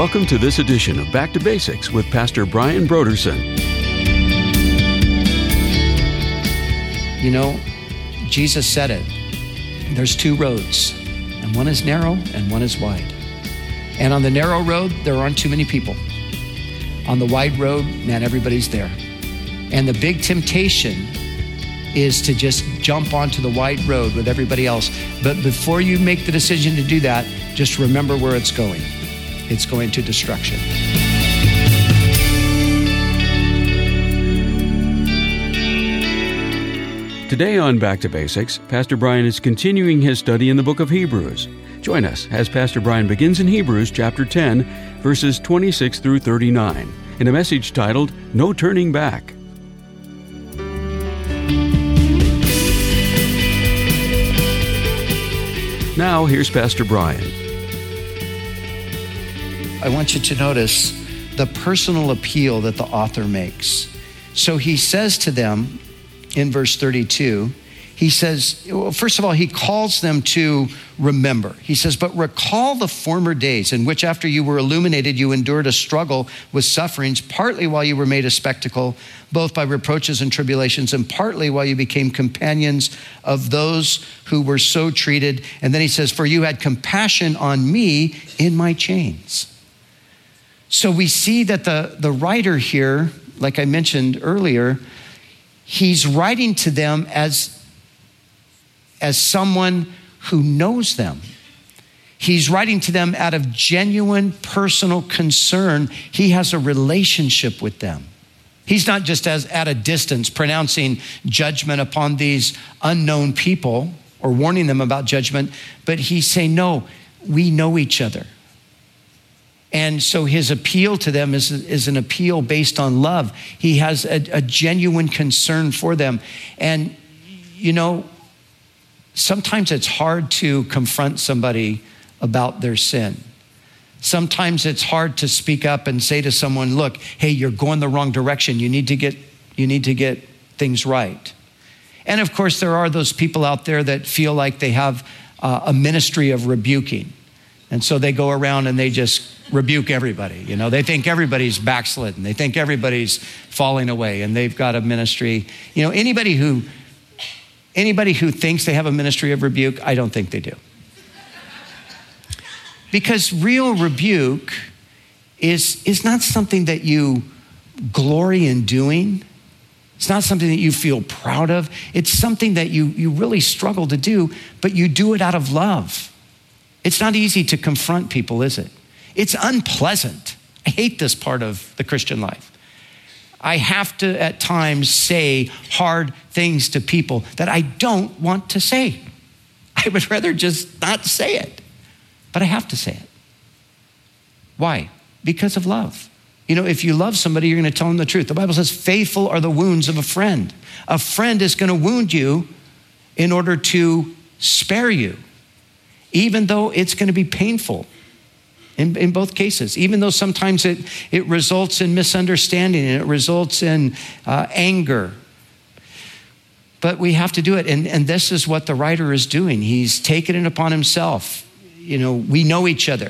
Welcome to this edition of Back to Basics with Pastor Brian Broderson. You know, Jesus said it. There's two roads, and one is narrow and one is wide. And on the narrow road, there aren't too many people. On the wide road, man, everybody's there. And the big temptation is to just jump onto the wide road with everybody else. But before you make the decision to do that, just remember where it's going. It's going to destruction. Today on Back to Basics, Pastor Brian is continuing his study in the book of Hebrews. Join us as Pastor Brian begins in Hebrews chapter 10, verses 26 through 39, in a message titled, No Turning Back. Now, here's Pastor Brian. I want you to notice the personal appeal that the author makes. So he says to them in verse 32, he says, well, first of all, he calls them to remember. He says, but recall the former days in which after you were illuminated, you endured a struggle with sufferings, partly while you were made a spectacle, both by reproaches and tribulations, and partly while you became companions of those who were so treated. And then he says, for you had compassion on me in my chains. So we see that the writer here, like I mentioned earlier, he's writing to them as someone who knows them. He's writing to them out of genuine personal concern. He has a relationship with them. He's not just at a distance pronouncing judgment upon these unknown people or warning them about judgment, but he's saying, no, we know each other. And so his appeal to them is an appeal based on love. He has a genuine concern for them. And, you know, sometimes it's hard to confront somebody about their sin. Sometimes it's hard to speak up and say to someone, look, hey, you're going the wrong direction. You need to get things right. And of course, there are those people out there that feel like they have a ministry of rebuking. And so they go around and they just rebuke everybody. You know, they think everybody's backslidden. They think everybody's falling away, and they've got a ministry. You know, anybody who thinks they have a ministry of rebuke, I don't think they do. Because real rebuke is not something that you glory in doing. It's not something that you feel proud of. It's something that you really struggle to do, but you do it out of love. It's not easy to confront people, is it? It's unpleasant. I hate this part of the Christian life. I have to, at times, say hard things to people that I don't want to say. I would rather just not say it, but I have to say it. Why? Because of love. You know, if you love somebody, you're going to tell them the truth. The Bible says, faithful are the wounds of a friend. A friend is going to wound you in order to spare you, even though it's going to be painful in both cases, even though sometimes it results in misunderstanding and it results in anger. But we have to do it. And this is what the writer is doing. He's taken it upon himself. You know, we know each other.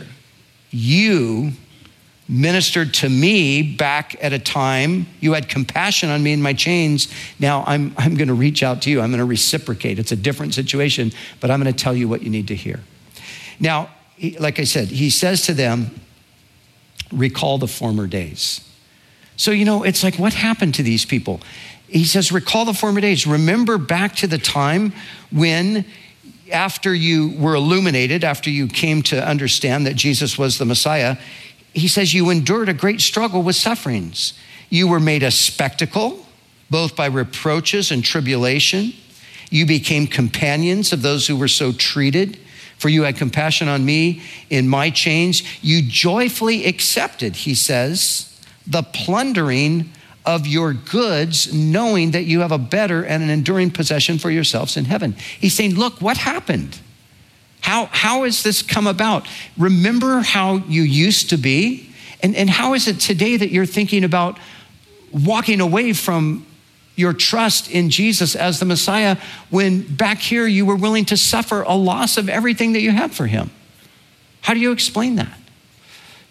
You ministered to me back at a time. You had compassion on me in my chains. Now I'm going to reach out to you. I'm going to reciprocate. It's a different situation, but I'm going to tell you what you need to hear. Now, like I said, he says to them, recall the former days. So, you know, it's like, what happened to these people? He says, recall the former days. Remember back to the time when, after you were illuminated, after you came to understand that Jesus was the Messiah, he says you endured a great struggle with sufferings. You were made a spectacle, both by reproaches and tribulation. You became companions of those who were so treated. For you had compassion on me in my chains. You joyfully accepted, he says, the plundering of your goods, knowing that you have a better and an enduring possession for yourselves in heaven. He's saying, look, what happened? How has this come about? Remember how you used to be? And how is it today that you're thinking about walking away from your trust in Jesus as the Messiah when back here you were willing to suffer a loss of everything that you have for him? How do you explain that?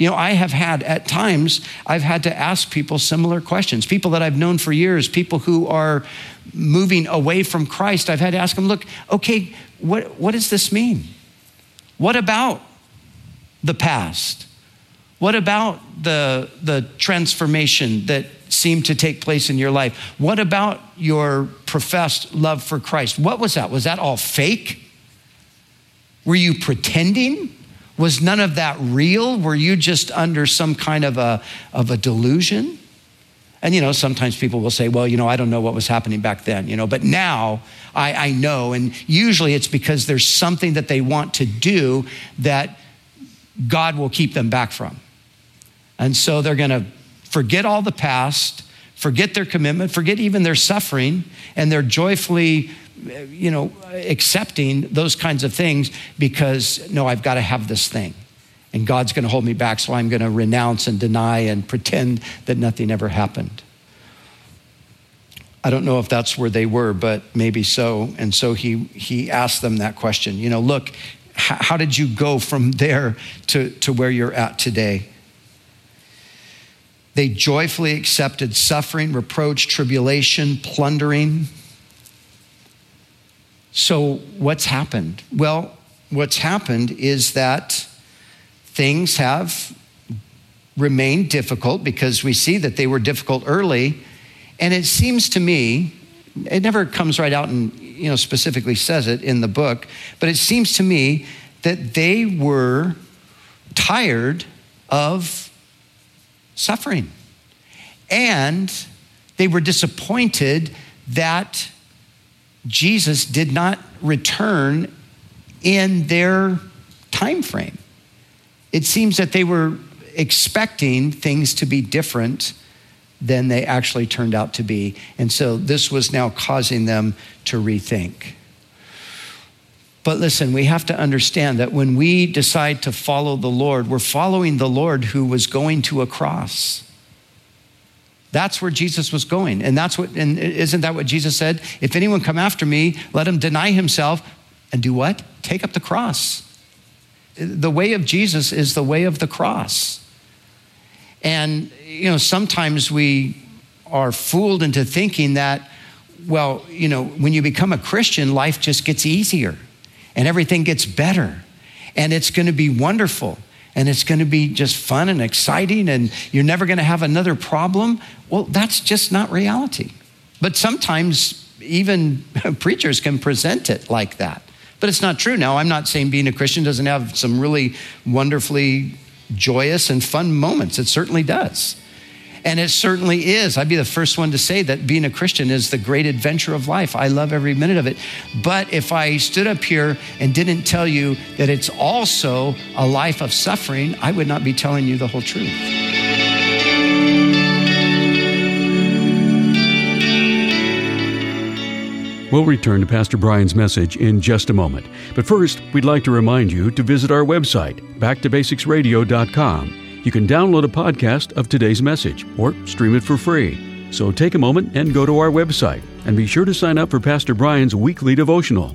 I have had, at times, I've had to ask people similar questions. People that I've known for years, people who are moving away from Christ, I've had to ask them, look, okay, what does this mean? What about the past? What about the transformation that seemed to take place in your life? What about your professed love for Christ? What was that? Was that all fake? Were you pretending? Was none of that real? Were you just under some kind of a delusion? And, sometimes people will say, well, I don't know what was happening back then, but now I know. And usually it's because there's something that they want to do that God will keep them back from. And so they're going to forget all the past, forget their commitment, forget even their suffering, and they're joyfully, accepting those kinds of things because, no, I've got to have this thing. And God's going to hold me back, so I'm going to renounce and deny and pretend that nothing ever happened. I don't know if that's where they were, but maybe so. And so he asked them that question. Look, how did you go from there to where you're at today? They joyfully accepted suffering, reproach, tribulation, plundering. So what's happened? Well, what's happened is that things have remained difficult because we see that they were difficult early. And it seems to me, it never comes right out and specifically says it in the book, but it seems to me that they were tired of suffering. And they were disappointed that Jesus did not return in their time frame. It seems that they were expecting things to be different than they actually turned out to be. And so this was now causing them to rethink. But listen, we have to understand that when we decide to follow the Lord, we're following the Lord who was going to a cross. That's where Jesus was going. And isn't that what Jesus said? If anyone come after me, let him deny himself and do what? Take up the cross. The way of Jesus is the way of the cross. And, sometimes we are fooled into thinking that, when you become a Christian, life just gets easier and everything gets better and it's going to be wonderful. And it's going to be just fun and exciting, and you're never going to have another problem. Well, that's just not reality. But sometimes even preachers can present it like that. But it's not true. Now, I'm not saying being a Christian doesn't have some really wonderfully joyous and fun moments. It certainly does. And it certainly is. I'd be the first one to say that being a Christian is the great adventure of life. I love every minute of it. But if I stood up here and didn't tell you that it's also a life of suffering, I would not be telling you the whole truth. We'll return to Pastor Brian's message in just a moment. But first, we'd like to remind you to visit our website, backtobasicsradio.com. You can download a podcast of today's message or stream it for free. So take a moment and go to our website and be sure to sign up for Pastor Brian's weekly devotional.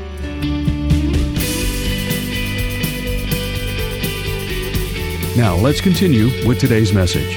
Now let's continue with today's message.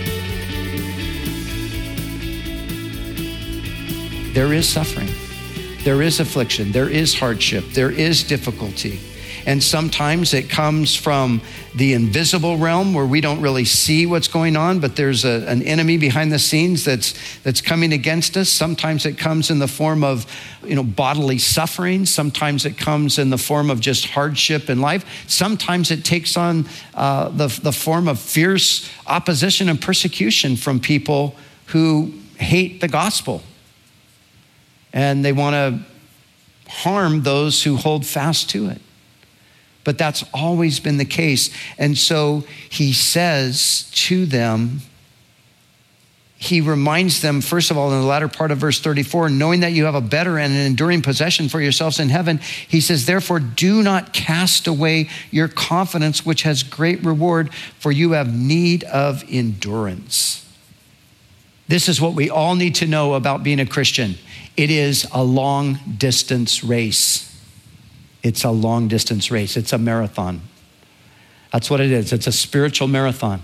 There is suffering. There is affliction. There is hardship. There is difficulty. And sometimes it comes from the invisible realm where we don't really see what's going on, but there's an enemy behind the scenes that's coming against us. Sometimes it comes in the form of, bodily suffering. Sometimes it comes in the form of just hardship in life. Sometimes it takes on the form of fierce opposition and persecution from people who hate the gospel. And they want to harm those who hold fast to it. But that's always been the case. And so he says to them, he reminds them, first of all, in the latter part of verse 34, knowing that you have a better and an enduring possession for yourselves in heaven, he says, therefore, do not cast away your confidence, which has great reward, for you have need of endurance. This is what we all need to know about being a Christian. It is a long distance race. It's a long distance race. It's a marathon. That's what it is. It's a spiritual marathon.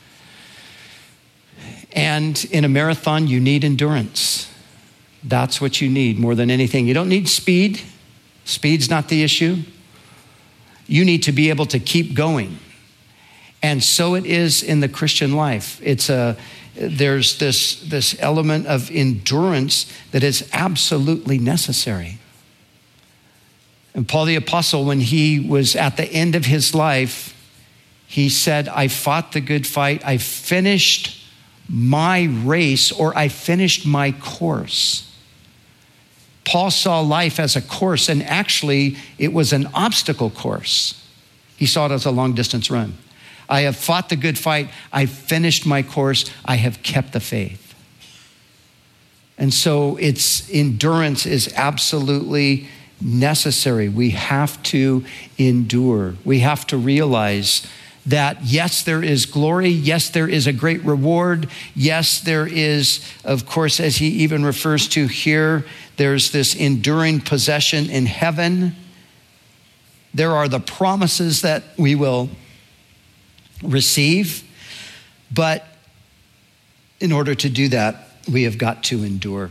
And in a marathon, you need endurance. That's what you need more than anything. You don't need speed. Speed's not the issue. You need to be able to keep going. And so it is in the Christian life. There's this element of endurance that is absolutely necessary. And Paul the Apostle, when he was at the end of his life, he said, I fought the good fight. I finished my race, or I finished my course. Paul saw life as a course, and actually it was an obstacle course. He saw it as a long distance run. I have fought the good fight. I finished my course. I have kept the faith. And so endurance is absolutely necessary. We have to endure. We have to realize that yes, there is glory. Yes, there is a great reward. Yes, there is, of course, as he even refers to here, there's this enduring possession in heaven. There are the promises that we will receive. But in order to do that, we have got to endure.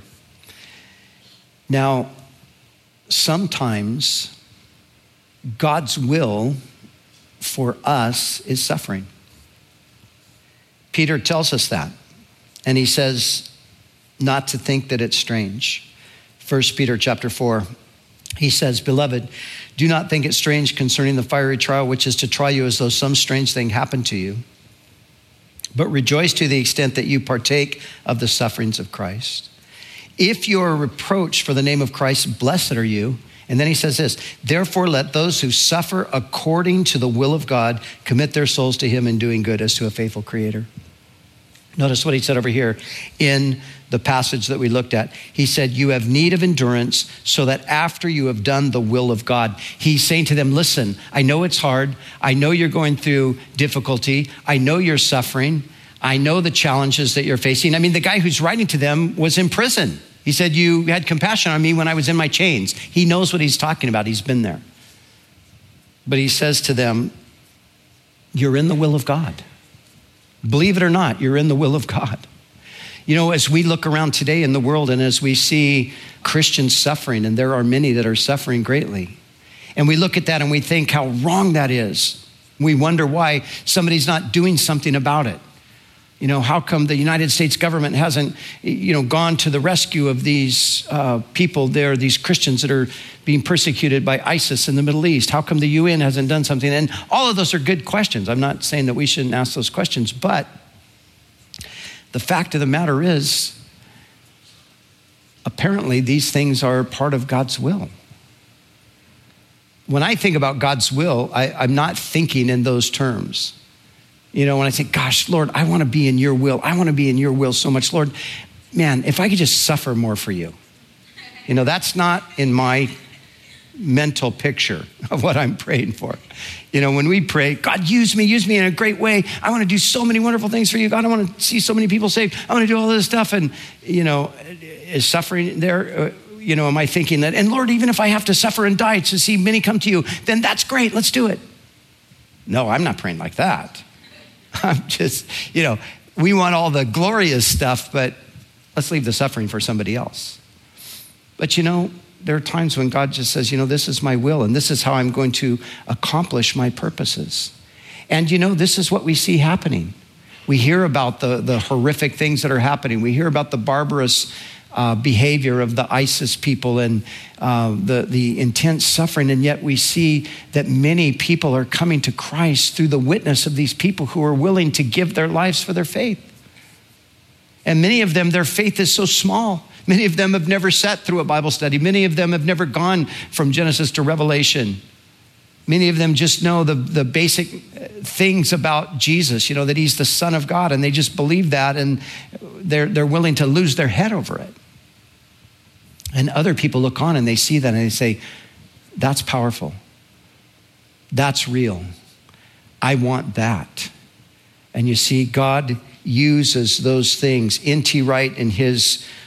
Now, sometimes God's will for us is suffering. Peter tells us that. And he says not to think that it's strange. 1 Peter chapter 4, he says, Beloved, do not think it strange concerning the fiery trial, which is to try you as though some strange thing happened to you. But rejoice to the extent that you partake of the sufferings of Christ. If you are reproached for the name of Christ, blessed are you. And then he says this, therefore let those who suffer according to the will of God commit their souls to him in doing good as to a faithful creator. Notice what he said over here in the passage that we looked at. He said, you have need of endurance so that after you have done the will of God. He's saying to them, listen, I know it's hard. I know you're going through difficulty. I know you're suffering. I know the challenges that you're facing. I mean, the guy who's writing to them was in prison. He said, you had compassion on me when I was in my chains. He knows what he's talking about. He's been there. But he says to them, you're in the will of God. Believe it or not, you're in the will of God. You know, as we look around today in the world and as we see Christians suffering, and there are many that are suffering greatly, and we look at that and we think how wrong that is. We wonder why somebody's not doing something about it. You know, how come the United States government hasn't, gone to the rescue of these people there, these Christians that are being persecuted by ISIS in the Middle East? How come the UN hasn't done something? And all of those are good questions. I'm not saying that we shouldn't ask those questions, but the fact of the matter is, apparently these things are part of God's will. When I think about God's will, I'm not thinking in those terms. You know, when I say, gosh, Lord, I want to be in your will. I want to be in your will so much. Lord, man, if I could just suffer more for you. You know, that's not in my mental picture of what I'm praying for. You know, when we pray, God, use me in a great way. I want to do so many wonderful things for you. God, I want to see so many people saved. I want to do all this stuff. And, is suffering there? Am I thinking that? And Lord, even if I have to suffer and die to see many come to you, then that's great. Let's do it. No, I'm not praying like that. I'm just, we want all the glorious stuff, but let's leave the suffering for somebody else. But there are times when God just says, this is my will and this is how I'm going to accomplish my purposes. And this is what we see happening. We hear about the horrific things that are happening. We hear about the barbarous behavior of the ISIS people and the intense suffering. And yet we see that many people are coming to Christ through the witness of these people who are willing to give their lives for their faith. And many of them, their faith is so small. Many of them have never sat through a Bible study. Many of them have never gone from Genesis to Revelation. Many of them just know the basic things about Jesus, that he's the Son of God, and they just believe that, and they're willing to lose their head over it. And other people look on and they see that and they say, that's powerful. That's real. I want that. And you see, God uses those things. N.T. Wright, in his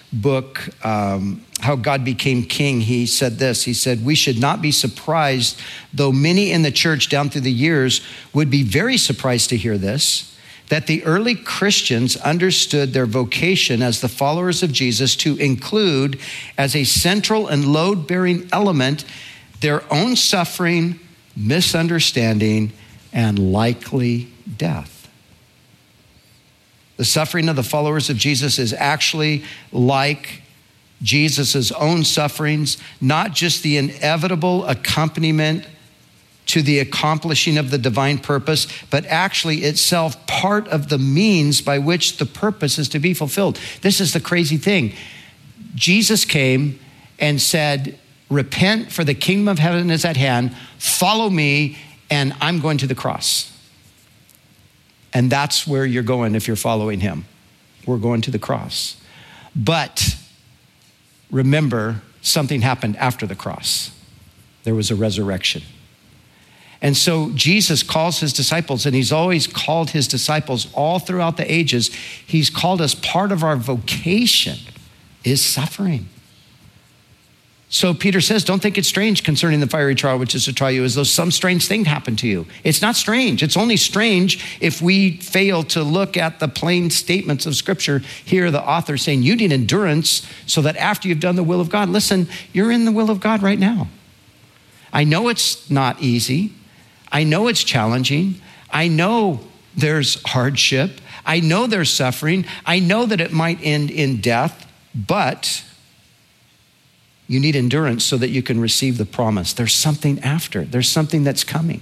book, How God Became King, he said this. He said, "We should not be surprised, though many in the church down through the years would be very surprised to hear this, that the early Christians understood their vocation as the followers of Jesus to include as a central and load-bearing element their own suffering, misunderstanding, and likely death." The suffering of the followers of Jesus is actually like Jesus' own sufferings, not just the inevitable accompaniment to the accomplishing of the divine purpose, but actually itself part of the means by which the purpose is to be fulfilled. This is the crazy thing. Jesus came and said, "Repent, for the kingdom of heaven is at hand. Follow me, and I'm going to the cross." And that's where you're going if you're following him. We're going to the cross. But remember, something happened after the cross. There was a resurrection. And so Jesus calls his disciples, and he's always called his disciples all throughout the ages. He's called us, part of our vocation is suffering. So Peter says, don't think it's strange concerning the fiery trial which is to try you as though some strange thing happened to you. It's not strange. It's only strange if we fail to look at the plain statements of Scripture. Here the author saying you need endurance so that after you've done the will of God, listen, you're in the will of God right now. I know it's not easy. I know it's challenging. I know there's hardship. I know there's suffering. I know that it might end in death, but you need endurance so that you can receive the promise. There's something after. There's something that's coming.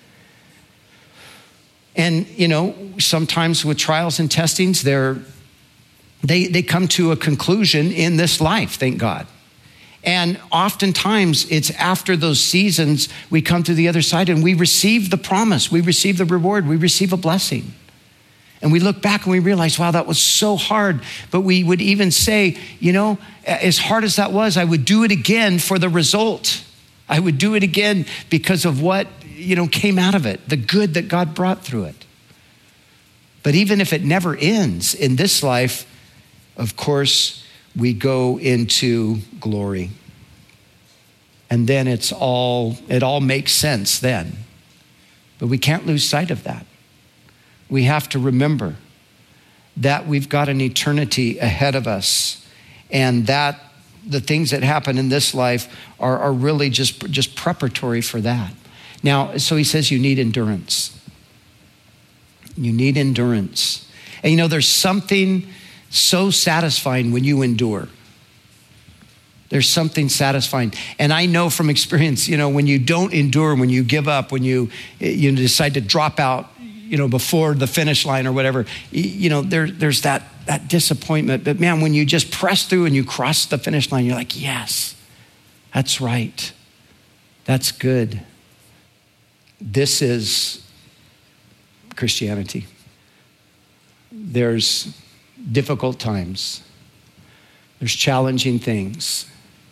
And, sometimes with trials and testings, they come to a conclusion in this life, thank God. And oftentimes it's after those seasons we come to the other side and we receive the promise, we receive the reward, we receive a blessing. And we look back and we realize, wow, that was so hard. But we would even say, as hard as that was, I would do it again for the result. I would do it again because of what, came out of it, the good that God brought through it. But even if it never ends in this life, of course, we go into glory. And then it all makes sense then. But we can't lose sight of that. We have to remember that we've got an eternity ahead of us, and that the things that happen in this life are really just preparatory for that. Now, so he says you need endurance. You need endurance. And there's something so satisfying when you endure. There's something satisfying. And I know from experience, when you don't endure, when you give up, when you decide to drop out, before the finish line or whatever, there's that disappointment. But man, when you just press through and you cross the finish line, you're like, yes, that's right. That's good. This is Christianity. There's difficult times. There's challenging things.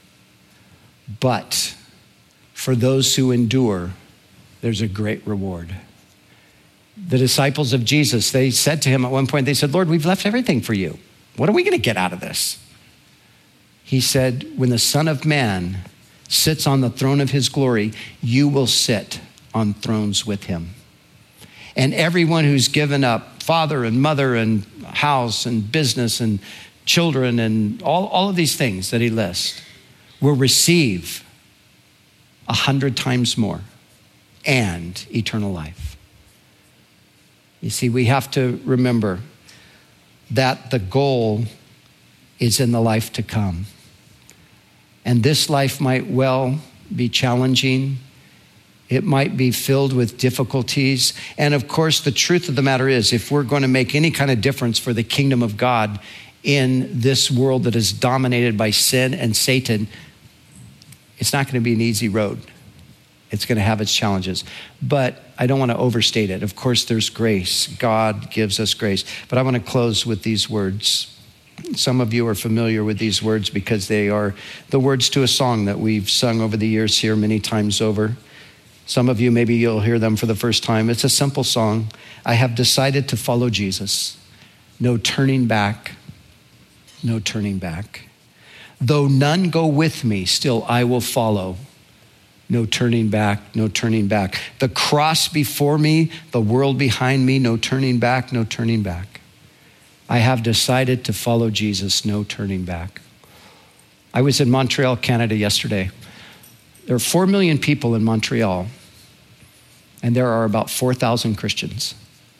But for those who endure, there's a great reward. The disciples of Jesus, they said to him at one point, they said, Lord, we've left everything for you. What are we going to get out of this? He said, when the Son of Man sits on the throne of his glory, you will sit on thrones with him. And everyone who's given up father and mother and house and business and children and all of these things that he lists will receive 100 times more and eternal life. You see, we have to remember that the goal is in the life to come. And this life might well be challenging. It might be filled with difficulties. And of course, the truth of the matter is, if we're going to make any kind of difference for the kingdom of God in this world that is dominated by sin and Satan, it's not going to be an easy road. It's going to have its challenges. But I don't want to overstate it. Of course, there's grace. God gives us grace. But I want to close with these words. Some of you are familiar with these words because they are the words to a song that we've sung over the years here many times over. Some of you, maybe you'll hear them for the first time. It's a simple song. I have decided to follow Jesus. No turning back. no turning back. Though none go with me, still I will follow. No turning back, no turning back. The cross before me, the world behind me, no turning back, no turning back. I have decided to follow Jesus, no turning back. I was in Montreal, Canada yesterday. There are 4 million people in Montreal, and there are about 4,000 Christians.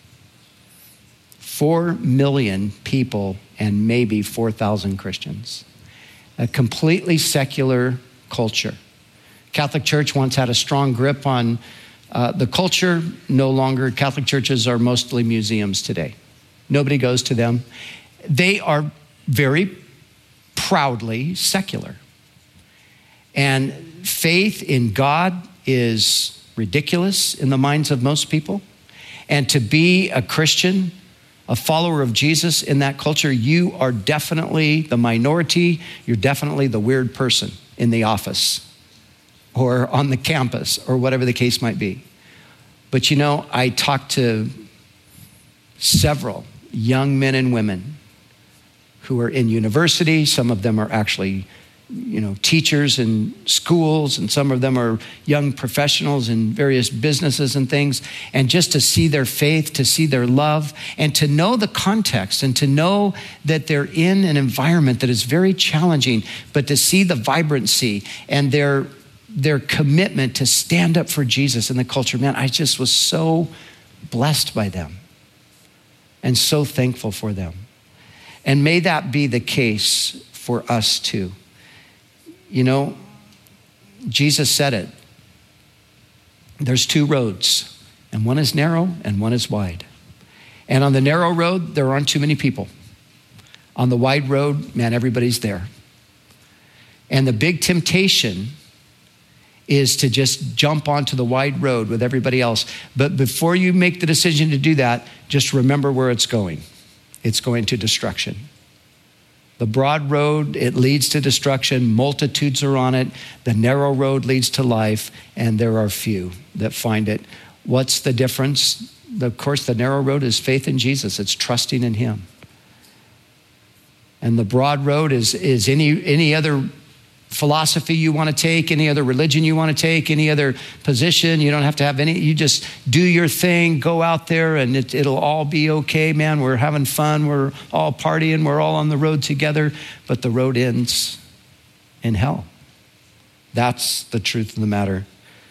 4 million people and maybe 4,000 Christians. A completely secular culture. Catholic Church once had a strong grip on the culture. No longer. Catholic churches are mostly museums today. Nobody goes to them. They are very proudly secular. And faith in God is ridiculous in the minds of most people. And to be a Christian, a follower of Jesus in that culture, you are definitely the minority. You're definitely the weird person in the office or on the campus or whatever the case might be. But you know, I talked to several young men and women who are in university. Some of them are actually, teachers in schools, and some of them are young professionals in various businesses and things. And just to see their faith, to see their love, and to know the context, and to know that they're in an environment that is very challenging, but to see the vibrancy and their commitment to stand up for Jesus in the culture. Man, I just was so blessed by them and so thankful for them. And may that be the case for us too. Jesus said it. There's 2 roads, and one is narrow and one is wide. And on the narrow road, there aren't too many people. On the wide road, man, everybody's there. And the big temptation is to just jump onto the wide road with everybody else. But before you make the decision to do that, just remember where it's going. It's going to destruction. The broad road, it leads to destruction. Multitudes are on it. The narrow road leads to life, and there are few that find it. What's the difference? Of course, the narrow road is faith in Jesus. It's trusting in him. And the broad road is any other philosophy you want to take, any other religion you want to take, any other position. You don't have to have any. You just do your thing, go out there, and it'll all be okay, man. We're having fun. We're all partying. We're all on the road together. But the road ends in hell. That's the truth of the matter.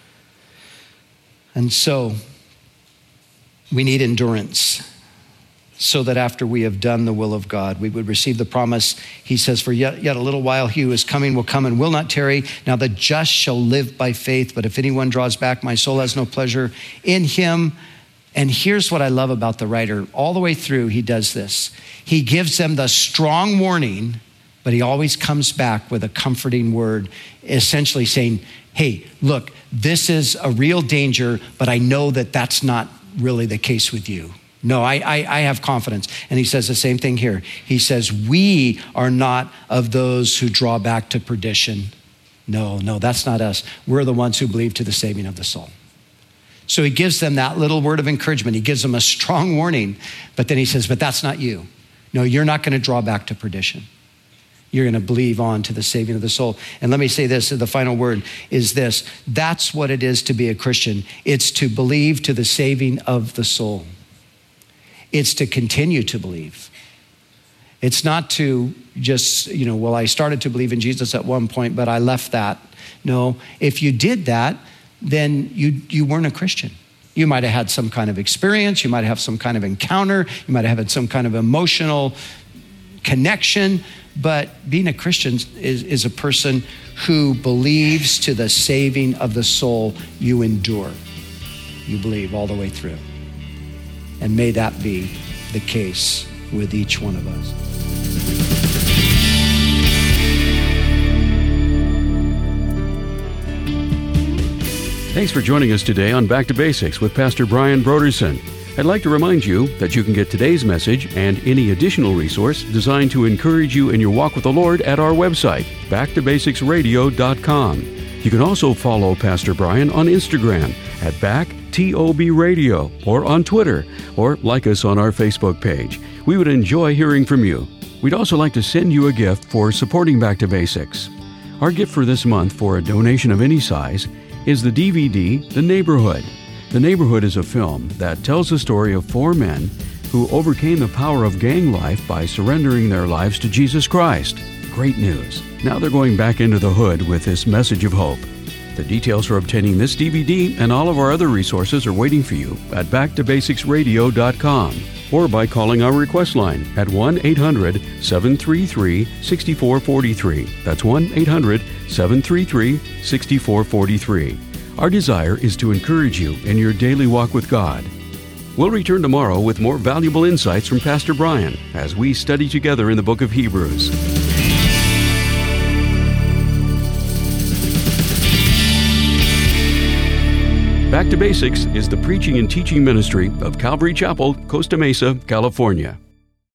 And so we need endurance, so that after we have done the will of God, we would receive the promise. He says, for yet a little while, he who is coming will come and will not tarry. Now the just shall live by faith, but if anyone draws back, my soul has no pleasure in him. And here's what I love about the writer. All the way through, he does this. He gives them the strong warning, but he always comes back with a comforting word, essentially saying, hey, look, this is a real danger, but I know that that's not really the case with you. No, I have confidence. And he says the same thing here. He says, we are not of those who draw back to perdition. No, that's not us. We're the ones who believe to the saving of the soul. So he gives them that little word of encouragement. He gives them a strong warning, but then he says, but that's not you. No, you're not going to draw back to perdition. You're going to believe on to the saving of the soul. And let me say this, the final word is this. That's what it is to be a Christian. It's to believe to the saving of the soul. It's to continue to believe. It's not to just, I started to believe in Jesus at one point, but I left that. No, if you did that, then you weren't a Christian. You might have had some kind of experience. You might have some kind of encounter. You might have had some kind of emotional connection. But being a Christian is a person who believes to the saving of the soul. You endure. You believe all the way through. And may that be the case with each one of us. Thanks for joining us today on Back to Basics with Pastor Brian Brodersen. I'd like to remind you that you can get today's message and any additional resource designed to encourage you in your walk with the Lord at our website, backtobasicsradio.com. You can also follow Pastor Brian on Instagram at BackTOB Radio, or on Twitter, or like us on our Facebook page. We would enjoy hearing from you. We'd also like to send you a gift for supporting Back to Basics. Our gift for this month for a donation of any size is the DVD, The Neighborhood. The Neighborhood is a film that tells the story of 4 men who overcame the power of gang life by surrendering their lives to Jesus Christ. Great news. Now they're going back into the hood with this message of hope. The details for obtaining this DVD and all of our other resources are waiting for you at backtobasicsradio.com or by calling our request line at 1-800-733-6443. That's 1-800-733-6443. Our desire is to encourage you in your daily walk with God. We'll return tomorrow with more valuable insights from Pastor Brian as we study together in the book of Hebrews. Back to Basics is the preaching and teaching ministry of Calvary Chapel, Costa Mesa, California.